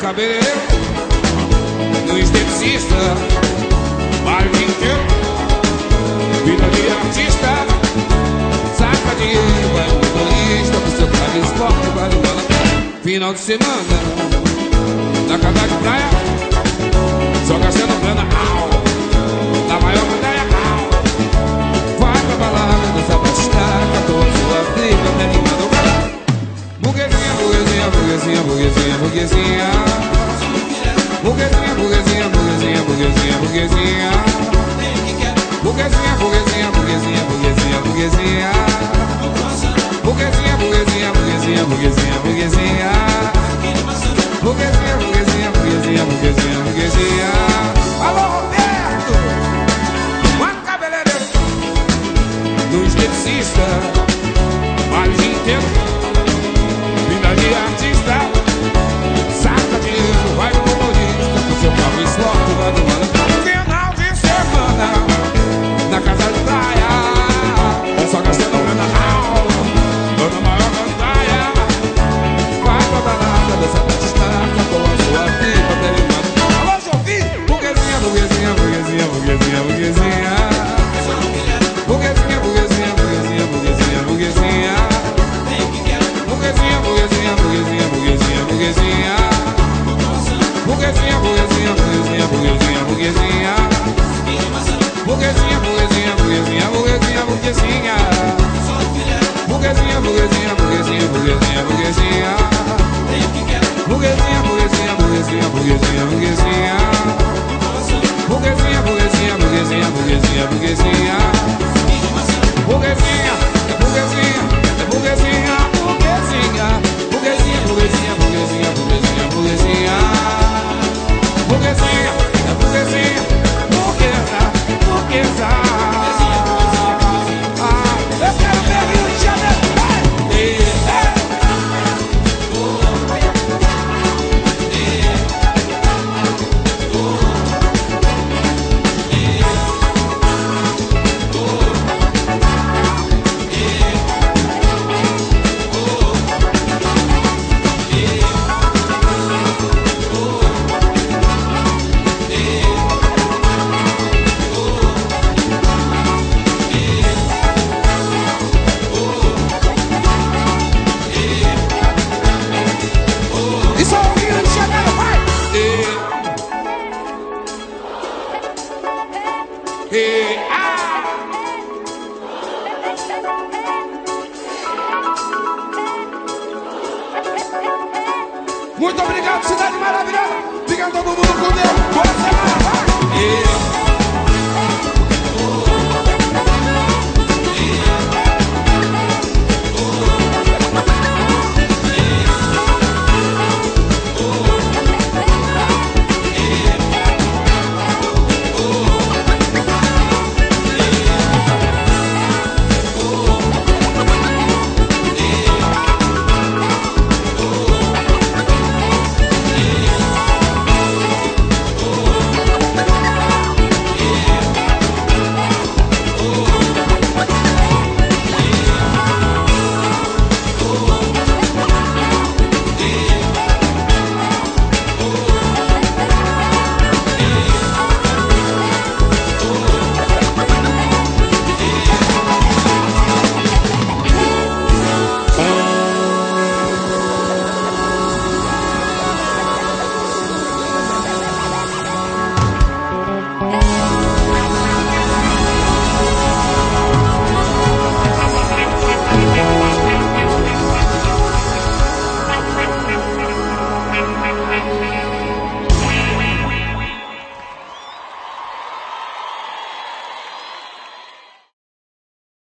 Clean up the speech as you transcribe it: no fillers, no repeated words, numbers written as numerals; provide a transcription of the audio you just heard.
cabeleireiro, no esteticista, vale o dia inteiro. Vida de artista, saca dinheiro, vai no motorista, pro seu carro de esporte, vale bola. Final de semana, na casa de praia, só gastando grana, na maior praia, vai pra balada, dança pra destaca, toda sua briga, até animada o cara. Burguesinha, burguesinha, burguesinha, burguesinha, burguesinha. Burguesinha, burguesinha, burguesinha, burguesinha, burguesinha. Burguesinha, burguesinha, burguesinha, burguesinha, burguesinha. Burguesinha, burguesinha, burguesinha, burguesinha, burguesinha. Burguesinha, burguesinha, burguesinha, burguesinha, burguesinha. Alô, Roberto! Uma cabeleireiro, do esteticista, vale o dia inteiro. Vida de artista, saca dinheiro, vai no motorista, com seu carro esporte, vai no mano. Final de semana, na casa de praia, só gastando grana ou na maior praia. Vai pra balada, dança pra destaca, com a sua pipa até rimando. Alô, Jovi! Burguesinha, burguesinha, burguesinha, burguesinha, burguesinha. Burguesinha, burguesinha, burguesinha, burguesinha, burguesinha. Burguesinha, burguesinha, burguesinha, burguesinha, burguesinha. Burguesinha, burguesinha, burguesinha, burguesinha, burguesinha. Burguesinha, burguesinha, burguesinha, burguesinha, burguesinha. Burguesinha, burguesinha, burguesinha, burguesinha, burguesinha. Burguesinha, burguesinha, burguesinha, burguesinha, burguesinha. Burguesinha, burguesinha, burguesinha, burguesinha, burguesinha. Burguesinha, burguesinha, burguesinha, burguesinha. Burguesinha, burguesinha, burguesinha, burguesinha, burguesinha. Burguesinha, burguesinha, burguesa, burguesa. Eu quero ver Rio de Janeiro, vai! Muito obrigado, cidade maravilhosa. Fica todo mundo com Deus. Boa semana, vai!